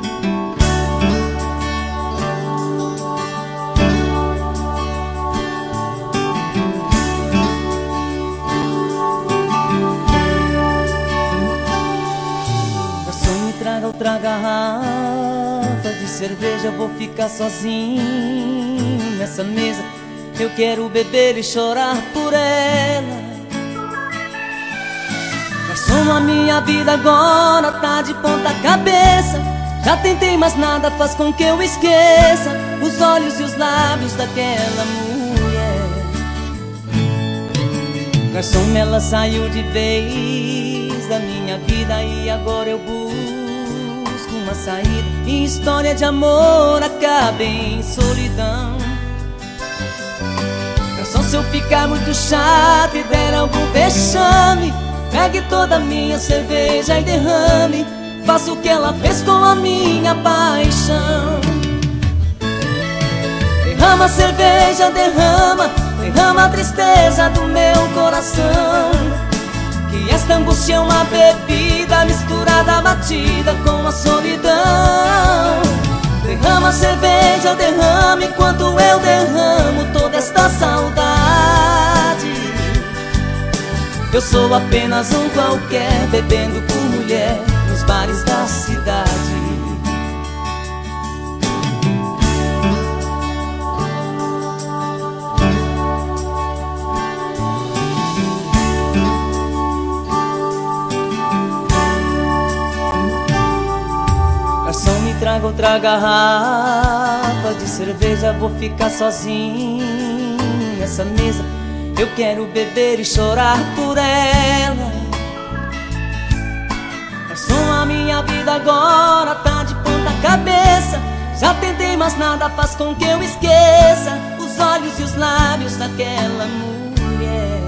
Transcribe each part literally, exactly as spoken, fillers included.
Traga outra garrafa de cerveja, vou ficar sozinho nessa mesa. Eu quero beber e chorar por ela. Garçom, a minha vida agora tá de ponta cabeça. Já tentei, mas nada faz com que eu esqueça os olhos e os lábios daquela mulher. Garçom, ela saiu de vez da minha vida e agora eu busco uma saída, e história de amor acaba em solidão. Garçom, se eu ficar muito chato e der algum vexame, pegue toda a minha cerveja e derrame. Faça o que ela fez com a minha paixão. Derrama a cerveja, derrama, derrama a tristeza do meu coração. Que esta angústia é uma bebida misturada, batida com a solidão. Derrama a cerveja, derrama enquanto eu derramo toda esta saudade. Eu sou apenas um qualquer, bebendo com mulher nos bares da cidade. Garçom, me traga outra garrafa de cerveja, vou ficar sozinho nessa mesa. Eu quero beber e chorar por ela. Garçom, a minha vida agora tá de ponta cabeça. Já tentei, mas nada faz com que eu esqueça os olhos e os lábios daquela mulher.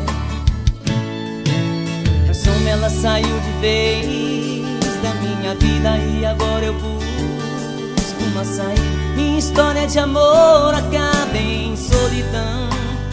Garçom, ela saiu de vez da minha vida e agora eu busco uma saída. Minha história de amor acaba em solidão.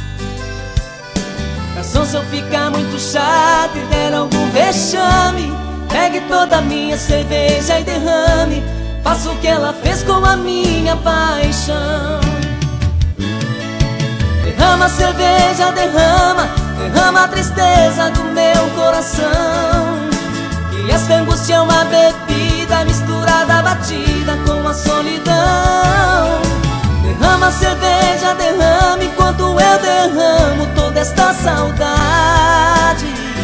Garçom, se eu ficar muito chato e der algum vexame, pegue toda a minha cerveja e derrame. Faça o que ela fez com a minha paixão. Derrama a cerveja, derrama, derrama a tristeza do meu coração. E esta angústia é uma bebida misturada, batida com a solidão. Derrama a cerveja, derrama enquanto eu derramo toda esta saudade.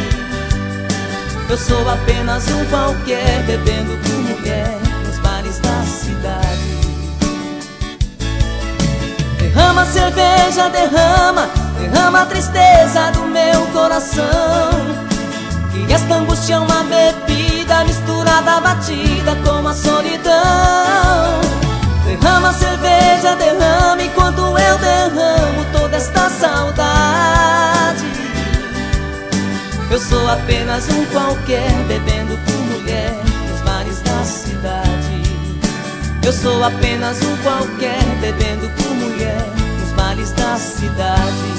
Eu sou apenas um qualquer, bebendo com mulher nos bares da cidade. Derrama a cerveja, derrama, derrama a tristeza do meu coração. E esta angústia é uma bebida misturada, batida com a solidão. Derrama a cerveja, derrama enquanto eu derramo toda esta saudade. Eu sou apenas um qualquer, bebendo com mulher nos bares da cidade. Eu sou apenas um qualquer, bebendo com mulher nos bares da cidade.